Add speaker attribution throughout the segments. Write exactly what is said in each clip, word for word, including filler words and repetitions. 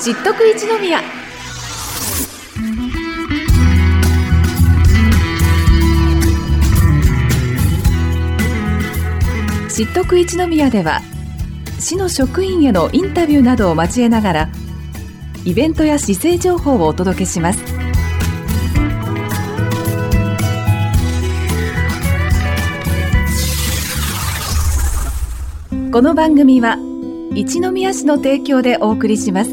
Speaker 1: 知っとく一宮。知っとく一宮では、市の職員へのインタビューなどを交えながら、イベントや市政情報をお届けします。この番組は一宮市の提供でお送りします。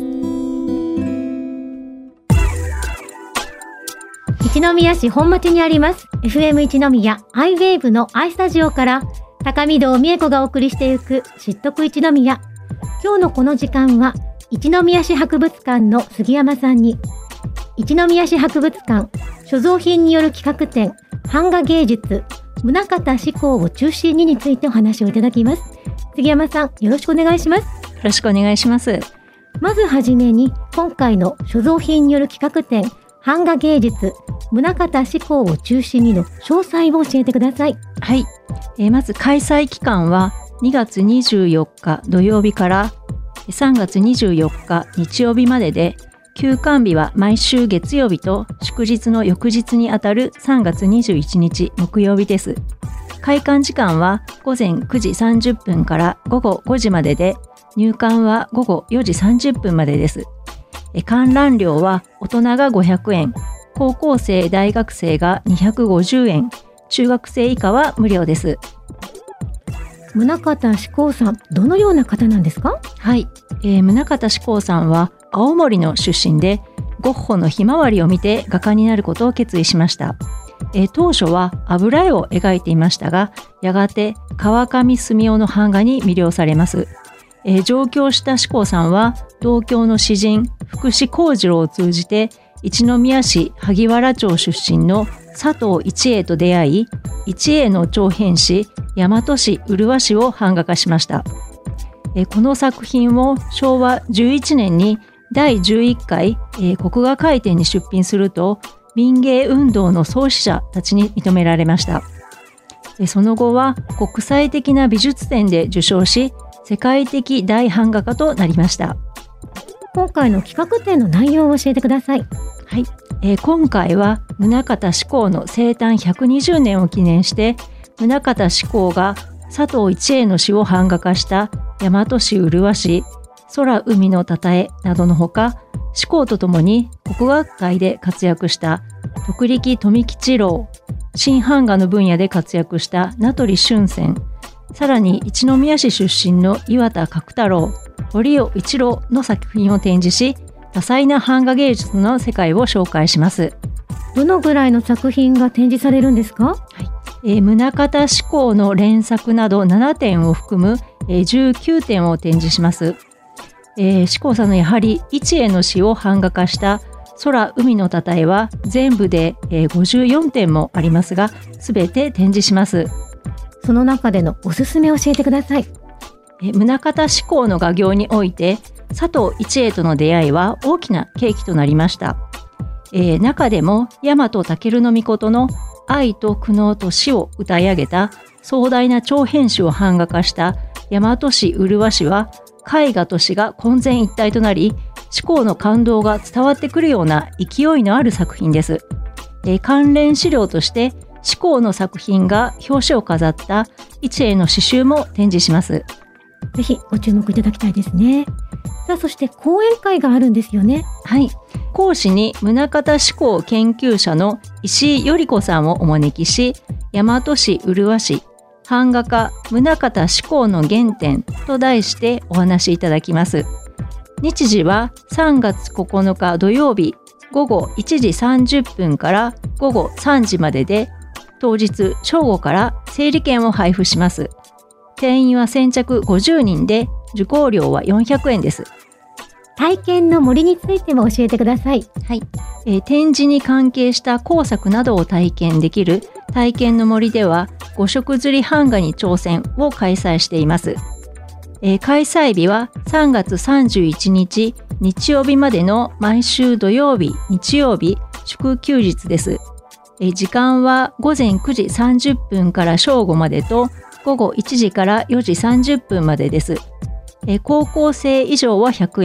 Speaker 2: 一宮市本町にあります エフエム 一宮アイウェーブの アイスタジオから高見堂美恵子がお送りしていく知っとく一宮。今日のこの時間は一宮市博物館の杉山さんに、一宮市博物館所蔵品による企画展版画芸術棟方志功を中心にについてお話をいただきます。杉山さん、よろしくお願いします。
Speaker 3: よろしくお願いします。
Speaker 2: まずはじめに、今回の所蔵品による企画展版画芸術棟方志功を中心にの詳細を教えてください。
Speaker 3: はい、えー、まず開催期間はにがつにじゅうよっか土曜日からさんがつにじゅうよっか日曜日までで、休館日は毎週月曜日と祝日の翌日にあたるさんがつにじゅういちにち木曜日です。開館時間はごぜんくじさんじゅっぷんからごごごじまでで、入館はごごよじさんじゅっぷんまでです。観覧料は大人がごひゃくえん、高校生大学生がにひゃくごじゅうえん、中学生以下は無料です。
Speaker 2: 棟方志功さん、どのような方なんですか？
Speaker 3: はい、えー、棟方志功さんは青森の出身で、ゴッホのひまわりを見て画家になることを決意しました。えー、当初は油絵を描いていましたが、やがて川上澄夫の版画に魅了されます。えー、上京した志功さんは同郷の詩人福士幸次郎を通じて一宮市萩原町出身の佐藤一栄と出会い、一栄の長編詩大和市麗しを版画化しました。えー、この作品をしょうわじゅういちねんにだいじゅういっかい、えー、国画会展に出品すると、民芸運動の創始者たちに認められました。その後は国際的な美術展で受賞し、世界的大版画家となりました。
Speaker 2: 今回の企画展の内容を教えてください。
Speaker 3: はい、えー、今回は棟方志功の生誕ひゃくにじゅうねんを記念して、棟方志功が佐藤一栄の詩を版画化した大和市麗し、空海のたたえなどのほか、志功とともに国学界で活躍した徳力富吉郎、新版画の分野で活躍した名取俊泉、さらに一宮市出身の岩田角太郎、堀尾一郎の作品を展示し、多彩な版画芸術の世界を紹介します。
Speaker 2: どのぐらいの作品が展示されるんですか？はい、
Speaker 3: えー、棟方志功の連作などななてんを含む、えー、じゅうきゅうてんを展示します。えー、志功さんのやはり一栄の詩を版画化した空海のたたえは全部で、えー、ごじゅうよんてんもありますが、すべて展示します。
Speaker 2: その中でのおすすめを教えてください。
Speaker 3: えー、棟方志功の画業において佐藤一栄との出会いは大きな契機となりました。えー、中でも大和尊命の愛と苦悩と死を歌い上げた壮大な長編詩を版画化した大和市麗しは、絵画と詩が混然一体となり、志功の感動が伝わってくるような勢いのある作品です。えー、関連資料として志功の作品が表紙を飾った一栄の詩集も展示します。
Speaker 2: ぜひご注目いただきたいですね。さあ、そして講演会があるんですよね。
Speaker 3: はい、講師に棟方志功研究者の石井頼子さんをお招きし、大和市麗し版画家棟方志功の原点と題してお話しいただきます。日時はさんがつここのか土曜日ごごいちじさんじゅっぷんからごごさんじまでで、当日正午から整理券を配布します。定員は先着ごじゅうにんで、受講料はよんひゃくえんです。
Speaker 2: 体験の森についても教えてください。
Speaker 3: はい、えー、展示に関係した工作などを体験できる体験の森では、ご色刷り版画に挑戦を開催しています。えー、開催日はさんがつさんじゅういちにち日曜日までの毎週土曜日、日曜日、祝休日です。えー、時間はごぜんくじさんじゅっぷんから正午までと、ごごいちじからよじさんじゅっぷんまでです。えー、高校生以上はひゃくえん、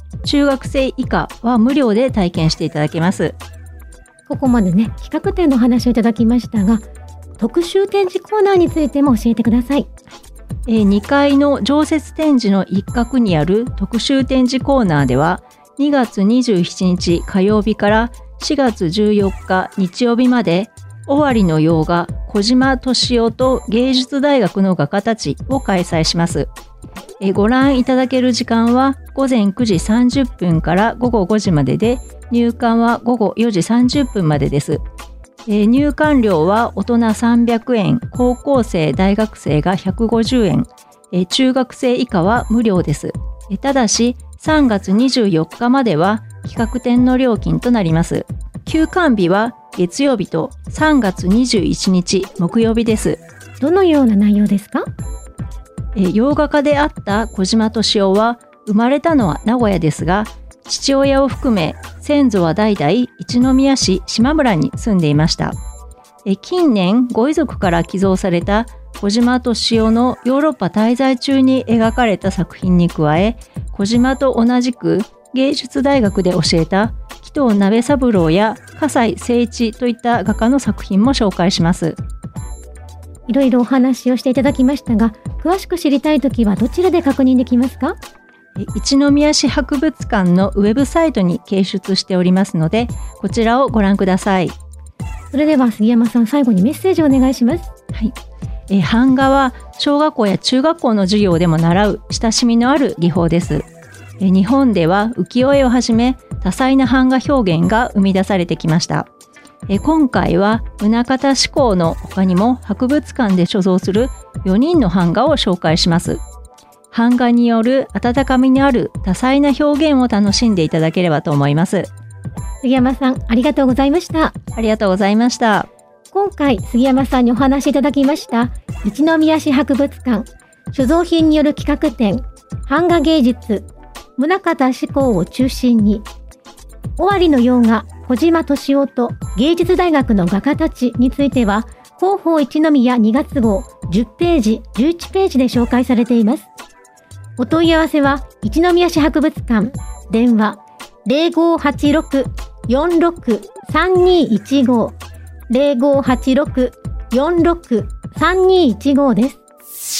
Speaker 3: 中学生以下は無料で体験していただけます。
Speaker 2: ここまでね、企画展の話をいただきましたが、特集展示コーナーについても教えてください。
Speaker 3: えー、にかいの常設展示の一角にある特集展示コーナーでは、にがつにじゅうしちにち火曜日からしがつじゅうよっか日曜日まで、尾張の洋画小島敏夫と芸術大学の画家たちを開催します。えご覧いただける時間はごぜんくじさんじゅっぷんからごごごじまでで、入館はごごよじさんじゅっぷんまでです。え入館料は大人さんびゃくえん、高校生大学生がひゃくごじゅうえん、え中学生以下は無料です。えただしさんがつにじゅうよっかまでは企画展の料金となります。休館日は月曜日とさんがつにじゅういちにち木曜日です。
Speaker 2: どのような内容ですか？
Speaker 3: え洋画家であった小島敏夫は生まれたのは名古屋ですが、父親を含め先祖は代々一宮市島村に住んでいました。え近年ご遺族から寄贈された小島敏夫のヨーロッパ滞在中に描かれた作品に加え、小島と同じく芸術大学で教えた紀藤鍋三郎や葛西誠一といった画家の作品も紹介します。
Speaker 2: いろいろお話をしていただきましたが、詳しく知りたいときはどちらで確認できますか？
Speaker 3: 一宮市博物館のウェブサイトに掲出しておりますので、こちらをご覧ください。
Speaker 2: それでは杉山さん、最後にメッセージをお願いします。
Speaker 3: はい。え版画は小学校や中学校の授業でも習う親しみのある技法です。え日本では浮世絵をはじめ多彩な版画表現が生み出されてきました。え今回は棟方志功の他にも博物館で所蔵するよにんの版画を紹介します。版画による温かみのある多彩な表現を楽しんでいただければと思います。
Speaker 2: 杉山さん、ありがとうございました。
Speaker 3: ありがとうございました。
Speaker 2: 今回杉山さんにお話しいただきました一宮市博物館所蔵品による企画展版画芸術棟方志功を中心に、尾張の洋画小島敏夫と芸術大学の画家たちについては、広報一宮にがつ号じゅっページじゅういちページで紹介されています。お問い合わせは一宮市博物館電話 ゼロごはちろく よんろく さんにいちご ゼロごはちろく よんろく さんにいちご です。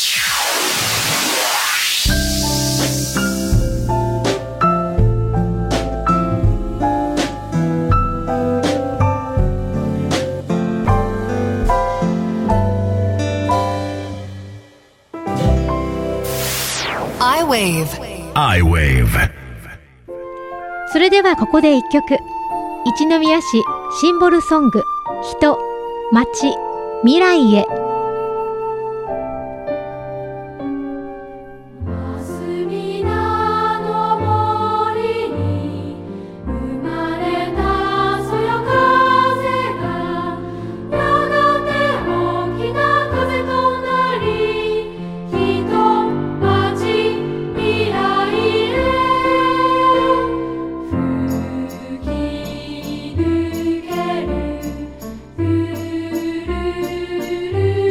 Speaker 4: アイウェーブ。
Speaker 2: それではここで一曲。一宮市シンボルソング、人、街、未来へ。
Speaker 5: ル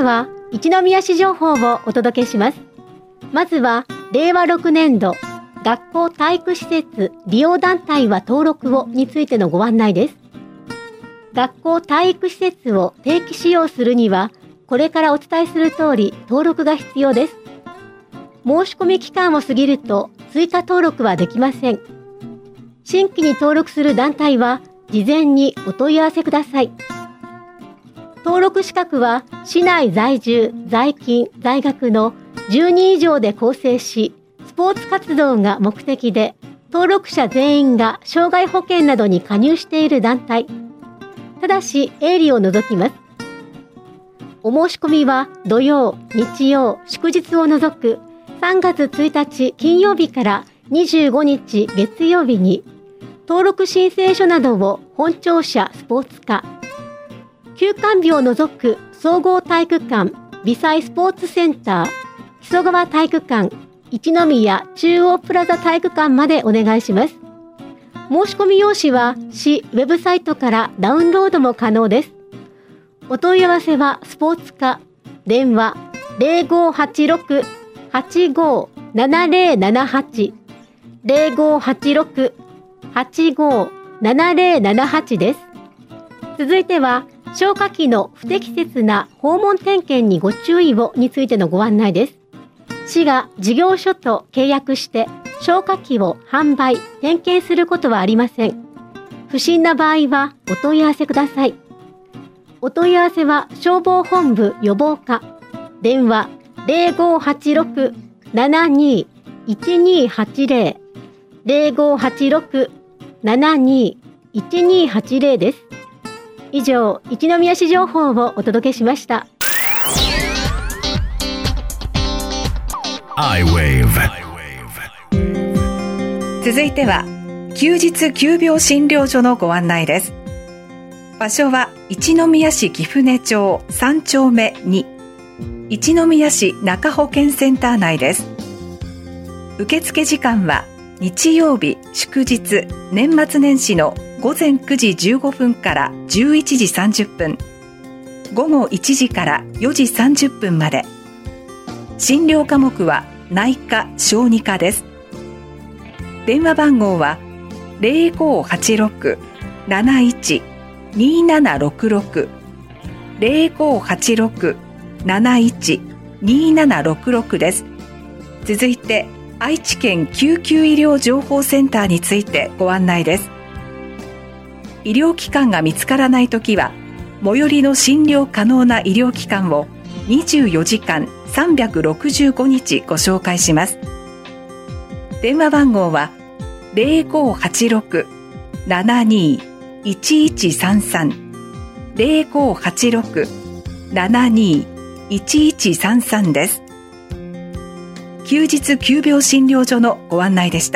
Speaker 2: は一宮市情報をお届けします。まずはれいわろくねんど学校体育施設利用団体は登録をについてのご案内です。学校体育施設を定期使用するには、これからお伝えする通り登録が必要です。申し込み期間を過ぎると追加登録はできません。新規に登録する団体は事前にお問い合わせください。登録資格は市内在住、在勤、在学のじゅうにん以上で構成し、スポーツ活動が目的で、登録者全員が障害保険などに加入している団体。ただし営利を除きます。お申し込みは土曜、日曜、祝日を除くさんがつついたち金曜日からにじゅうごにち月曜日に登録申請書などを本庁舎スポーツ課、休館日を除く総合体育館、微細スポーツセンター、木曽川体育館、一宮中央プラザ体育館までお願いします。申し込み用紙は市ウェブサイトからダウンロードも可能です。お問い合わせはスポーツ課、電話 ゼロごはちろく はちごななゼロななはち ゼロごはちろく はちごななゼロななはちです。続いては消火器の不適切な訪問点検にご注意をについてのご案内です。市が事業所と契約して消火器を販売・点検することはありません。不審な場合はお問い合わせください。お問い合わせは消防本部予防課、電話 ゼロごはちろく ななに いちにはちゼロ ゼロごはちろく ななに いちにはちゼロです。以上、一宮市情報をお届けしました。
Speaker 4: アイウェーブ。
Speaker 1: 続いては休日急病診療所のご案内です。場所は一宮市貴船町さんちょうめに、一宮市中保健センター内です。受付時間は日曜日、祝日、年末年始のごぜんくじじゅうごふんからじゅういちじさんじゅっぷん、午後いちじからよじさんじゅっぷんまで。診療科目は内科・小児科です。電話番号は ゼロごはちろく なないち にななろくろく ゼロごはちろく なないち にななろくろくです。続いて愛知県救急医療情報センターについてご案内です。医療機関が見つからないときは、最寄りの診療可能な医療機関をにじゅうよじかんさんびゃくろくじゅうごにちご紹介します。電話番号は ゼロごはちろく ななに いちいちさんさん ゼロごはちろく ななに いちいちさんさんです。休日急病診療所のご案内でした。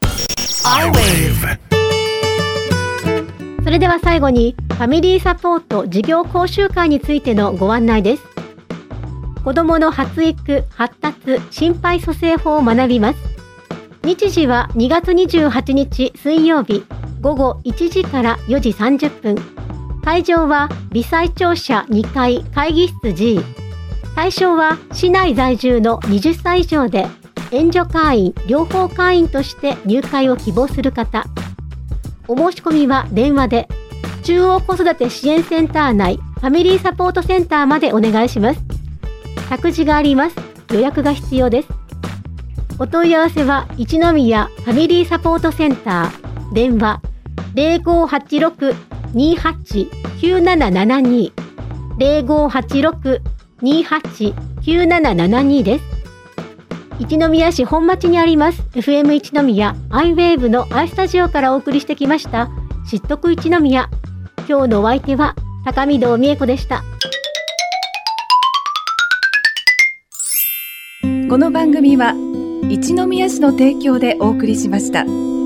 Speaker 2: それでは最後にファミリーサポート事業講習会についてのご案内です。子どもの発育・発達・心肺蘇生法を学びます。日時はにがつにじゅうはちにち水曜日午後いちじからよじさんじゅっぷん。会場は微細庁舎にかい会議室 G。対象は市内在住のはたち以上で援助会員・両方会員として入会を希望する方。お申し込みは電話で中央子育て支援センター内ファミリーサポートセンターまでお願いします。託児があります。予約が必要です。お問い合わせは一宮ファミリーサポートセンター、電話 ゼロごはちろく にはち きゅうななななに ゼロごはちろく にはち きゅうななななにです。一宮市本町にあります エフエム 一宮アイウェーブの アイスタジオからお送りしてきました知っとく一宮。今日のお相手は高見堂美恵子でした。
Speaker 1: この番組は一宮市の提供でお送りしました。